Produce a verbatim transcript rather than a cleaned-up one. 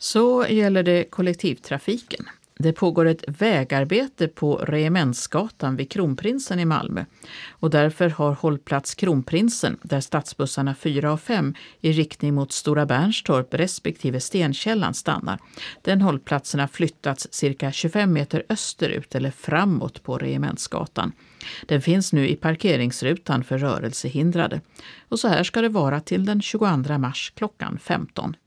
Så gäller det kollektivtrafiken. Det pågår ett vägarbete på Regementsgatan vid Kronprinsen i Malmö och därför har hållplats Kronprinsen, där stadsbussarna fyra och fem i riktning mot Stora Bernstorp respektive Stenkällan stannar. Den hållplatsen har flyttats cirka tjugofem meter österut eller framåt på Regementsgatan. Den finns nu i parkeringsrutan för rörelsehindrade. Och så här ska det vara till den tjugoandra mars klockan femton.